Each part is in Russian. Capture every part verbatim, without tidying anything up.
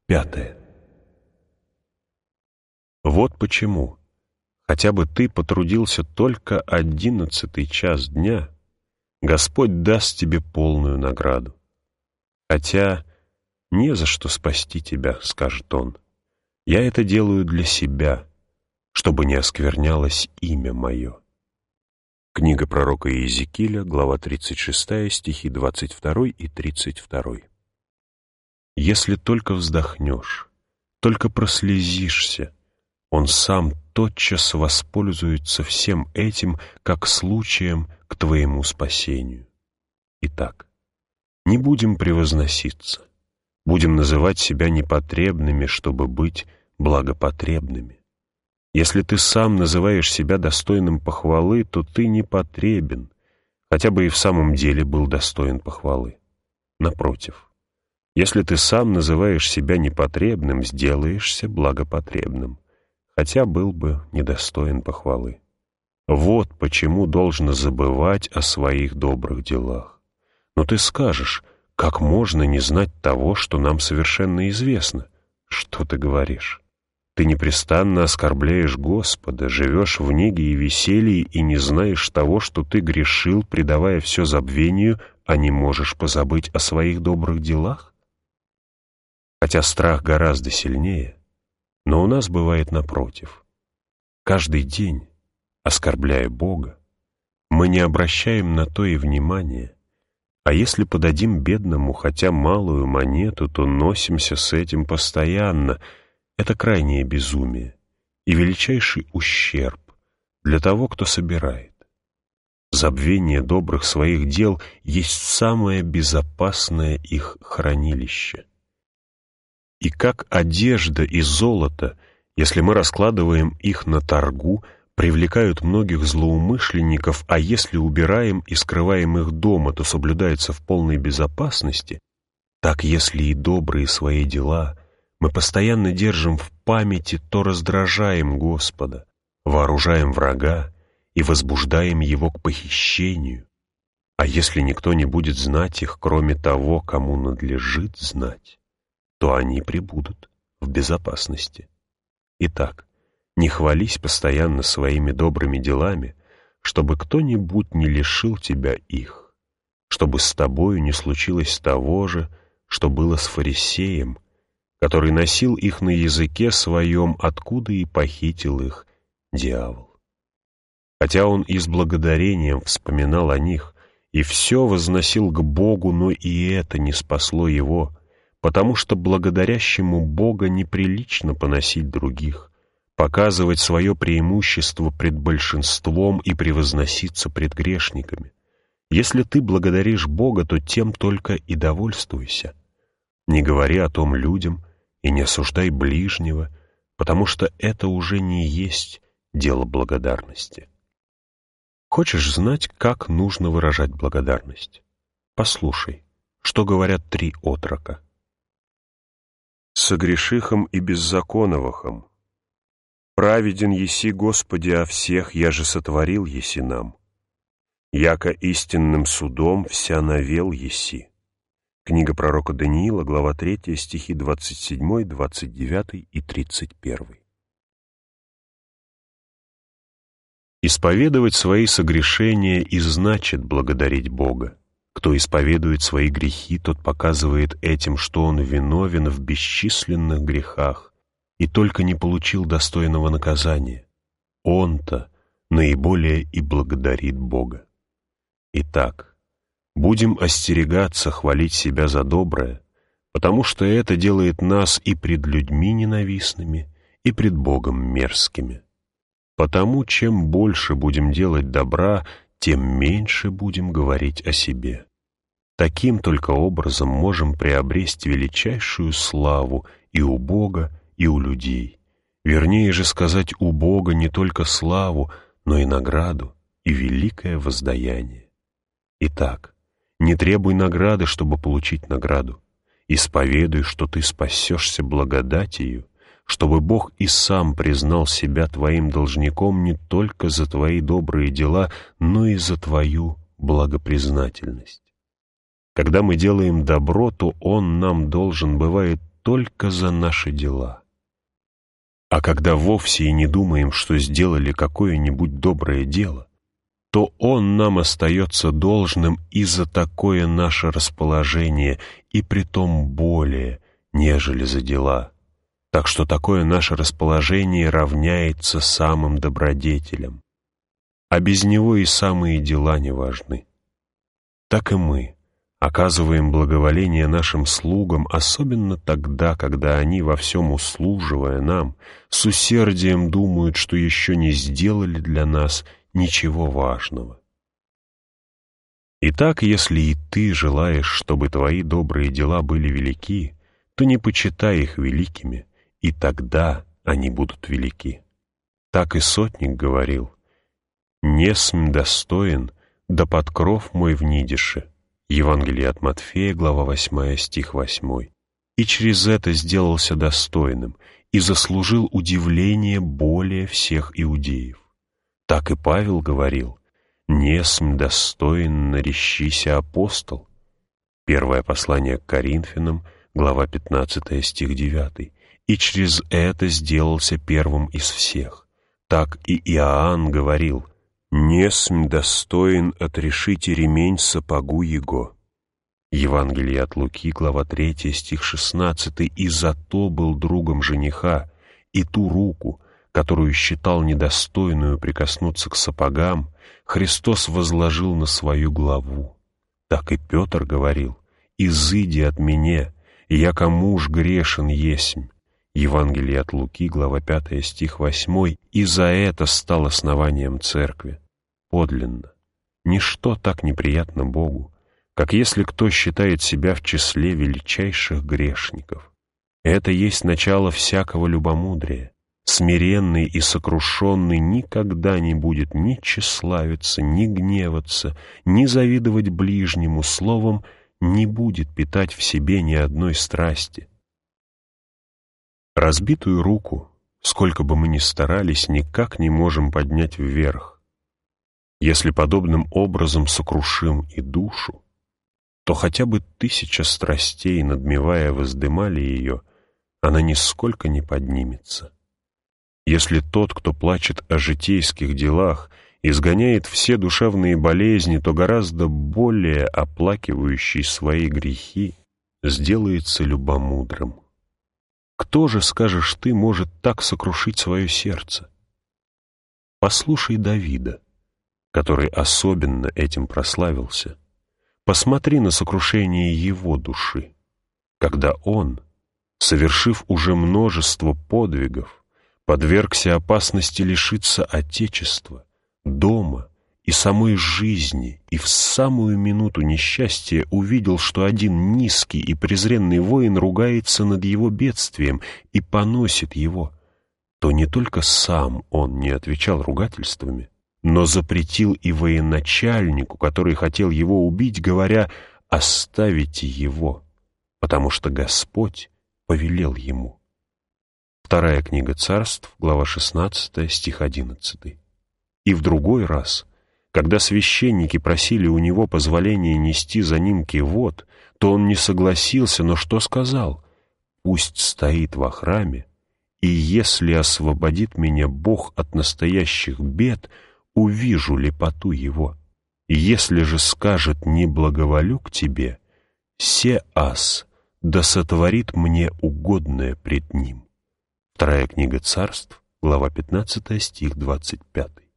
Пятое. Вот почему, хотя бы ты потрудился только одиннадцатый час дня, Господь даст тебе полную награду. Хотя не за что спасти тебя, скажет Он. Я это делаю для себя, чтобы не осквернялось имя мое. Книга пророка Иезекииля, глава тридцать шестая, стихи двадцать второй и тридцать второй. Если только вздохнешь, только прослезишься, Он сам тотчас воспользуется всем этим, как случаем к твоему спасению. Итак, не будем превозноситься, будем называть себя непотребными, чтобы быть благопотребными. Если ты сам называешь себя достойным похвалы, то ты непотребен, хотя бы и в самом деле был достоин похвалы. Напротив, если ты сам называешь себя непотребным, сделаешься благопотребным, хотя был бы недостоин похвалы. Вот почему должно забывать о своих добрых делах. Но ты скажешь, как можно не знать того, что нам совершенно известно? Что ты говоришь? Ты непрестанно оскорбляешь Господа, живешь в неге и веселье и не знаешь того, что ты грешил, предавая все забвению, а не можешь позабыть о своих добрых делах? Хотя страх гораздо сильнее, но у нас бывает напротив. Каждый день, оскорбляя Бога, мы не обращаем на то и внимания, а если подадим бедному хотя малую монету, то носимся с этим постоянно. Это крайнее безумие и величайший ущерб для того, кто собирает. Забвение добрых своих дел есть самое безопасное их хранилище. И как одежда и золото, если мы раскладываем их на торгу, привлекают многих злоумышленников, а если убираем и скрываем их дома, то соблюдается в полной безопасности, так если и добрые свои дела мы постоянно держим в памяти, то раздражаем Господа, вооружаем врага и возбуждаем его к похищению. А если никто не будет знать их, кроме того, кому надлежит знать, то они пребудут в безопасности. Итак, не хвались постоянно своими добрыми делами, чтобы кто-нибудь не лишил тебя их, чтобы с тобою не случилось того же, что было с фарисеем, который носил их на языке своем, откуда и похитил их дьявол. Хотя он и с благодарением вспоминал о них, и все возносил к Богу, но и это не спасло его, потому что благодарящему Бога неприлично поносить других, показывать свое преимущество пред большинством и превозноситься пред грешниками. Если ты благодаришь Бога, то тем только и довольствуйся. Не говори о том людям и не осуждай ближнего, потому что это уже не есть дело благодарности. Хочешь знать, как нужно выражать благодарность? Послушай, что говорят три отрока. «Согрешихом и беззаконовахом, праведен еси, Господи, о всех, я же сотворил еси нам, яко истинным судом вся навел еси». Книга пророка Даниила, глава третья, стихи двадцать семь, двадцать девять и тридцать один. Исповедовать свои согрешения и значит благодарить Бога. Кто исповедует свои грехи, тот показывает этим, что он виновен в бесчисленных грехах и только не получил достойного наказания. Он-то наиболее и благодарит Бога. Итак, будем остерегаться хвалить себя за доброе, потому что это делает нас и пред людьми ненавистными, и пред Богом мерзкими. Потому чем больше будем делать добра, тем меньше будем говорить о себе. Таким только образом можем приобрести величайшую славу и у Бога, и у людей. Вернее же сказать, у Бога не только славу, но и награду, и великое воздаяние. Итак, не требуй награды, чтобы получить награду. Исповедуй, что ты спасешься благодатью, чтобы Бог и сам признал себя твоим должником не только за твои добрые дела, но и за твою благопризнательность. Когда мы делаем добро, то Он нам должен бывает только за наши дела. А когда вовсе и не думаем, что сделали какое-нибудь доброе дело, то Он нам остается должным и за такое наше расположение, и притом более, нежели за дела. Так что такое наше расположение равняется самым добродетелям. А без него и самые дела не важны. Так и мы оказываем благоволение нашим слугам, особенно тогда, когда они, во всем услуживая нам, с усердием думают, что еще не сделали для нас ничего важного. Итак, если и ты желаешь, чтобы твои добрые дела были велики, то не почитай их великими, и тогда они будут велики. Так и сотник говорил: «Не см достоин, да под кров мой внидише». Евангелие от Матфея, глава восьмая, стих восьмой. И через это сделался достойным и заслужил удивление более всех иудеев. Так и Павел говорил: «Не см достоин, нарещися апостол». Первое послание к Коринфянам, глава пятнадцатая, стих девятый. И через это сделался первым из всех. Так и Иоанн говорил: «Не см достоин отрешите ремень сапогу его». Евангелие от Луки, глава третья, стих шестнадцатый. «И зато был другом жениха, и ту руку, которую считал недостойную прикоснуться к сапогам, Христос возложил на свою главу». Так и Петр говорил: «Изыди от меня, яко муж грешен есмь». Евангелие от Луки, глава пятая, стих восьмой. «И за это стал основанием церкви». Подлинно, ничто так неприятно Богу, как если кто считает себя в числе величайших грешников. Это есть начало всякого любомудрия. Смиренный и сокрушенный никогда не будет ни тщеславиться, ни гневаться, ни завидовать ближнему, словом, не будет питать в себе ни одной страсти. Разбитую руку, сколько бы мы ни старались, никак не можем поднять вверх. Если подобным образом сокрушим и душу, то хотя бы тысяча страстей, надмевая, воздымали ее, она нисколько не поднимется. Если тот, кто плачет о житейских делах, изгоняет все душевные болезни, то гораздо более оплакивающий свои грехи сделается любомудрым. Кто же, скажешь ты, может так сокрушить свое сердце? Послушай Давида, который особенно этим прославился. Посмотри на сокрушение его души, когда он, совершив уже множество подвигов, подвергся опасности лишиться отечества, дома и самой жизни, и в самую минуту несчастья увидел, что один низкий и презренный воин ругается над его бедствием и поносит его, то не только сам он не отвечал ругательствами, но запретил и военачальнику, который хотел его убить, говоря: «Оставите его, потому что Господь повелел ему». Вторая книга Царств, глава шестнадцатая, стих одиннадцатый. И в другой раз, когда священники просили у него позволения нести за ним кивот, то он не согласился, но что сказал? «Пусть стоит во храме, и если освободит меня Бог от настоящих бед, увижу лепоту его. Если же скажет: не благоволю к тебе, се ас, да сотворит мне угодное пред ним». Вторая книга Царств, глава пятнадцатая, стих двадцать пятый.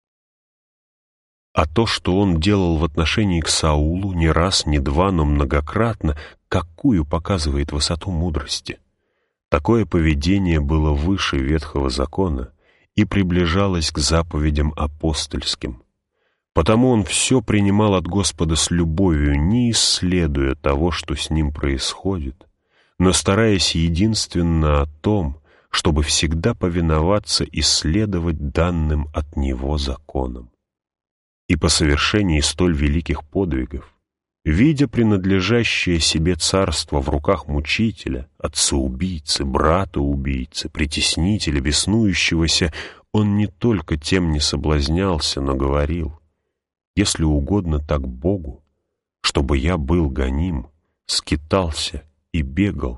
А то, что он делал в отношении к Саулу не раз, не два, но многократно, какую показывает высоту мудрости. Такое поведение было выше Ветхого Закона и приближалось к заповедям апостольским. Потому он все принимал от Господа с любовью, не исследуя того, что с ним происходит, но стараясь единственно о том, чтобы всегда повиноваться и следовать данным от Него законам. И по совершении столь великих подвигов, видя принадлежащее себе царство в руках мучителя, отца-убийцы, брата-убийцы, притеснителя, беснующегося, он не только тем не соблазнялся, но говорил: «Если угодно так Богу, чтобы я был гоним, скитался и бегал,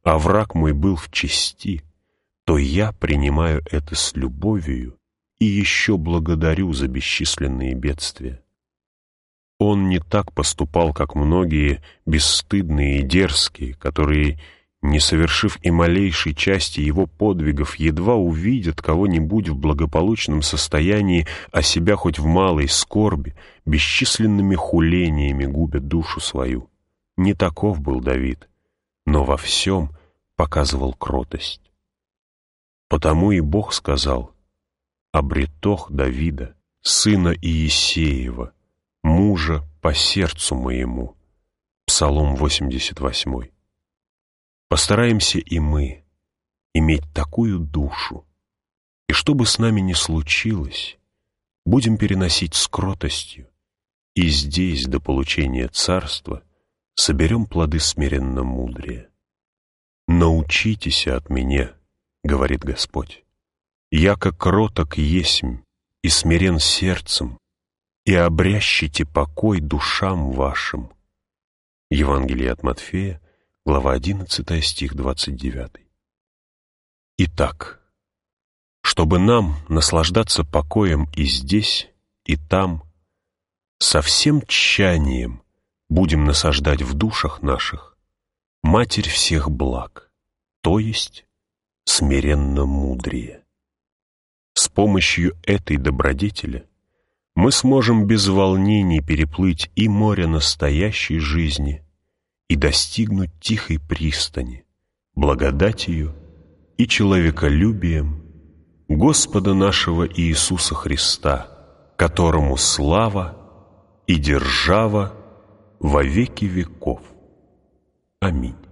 а враг мой был в чести, то я принимаю это с любовью и еще благодарю за бесчисленные бедствия. Он не так поступал, как многие бесстыдные и дерзкие, которые, не совершив и малейшей части его подвигов, едва увидят кого-нибудь в благополучном состоянии, а себя хоть в малой скорби, бесчисленными хулениями губят душу свою. Не таков был Давид, но во всем показывал кротость. Потому и Бог сказал: «Обретох Давида, сына Иисеева, мужа по сердцу моему». Псалом восемьдесят восемь. Постараемся и мы иметь такую душу, и что бы с нами ни случилось, будем переносить с кротостью, и здесь до получения царства соберем плоды смиренно-мудрия. «Научитесь от меня, — говорит Господь, — яко кроток есмь и смирен сердцем, и обрящите покой душам вашим». Евангелие от Матфея, глава одиннадцатая, стих двадцать девятый. Итак, чтобы нам наслаждаться покоем и здесь, и там, со всем тщанием будем насаждать в душах наших Матерь всех благ, то есть смиренно-мудрие. С помощью этой добродетели мы сможем без волнений переплыть и море настоящей жизни, и достигнуть тихой пристани, благодатью и человеколюбием Господа нашего Иисуса Христа, которому слава и держава во веки веков. Аминь.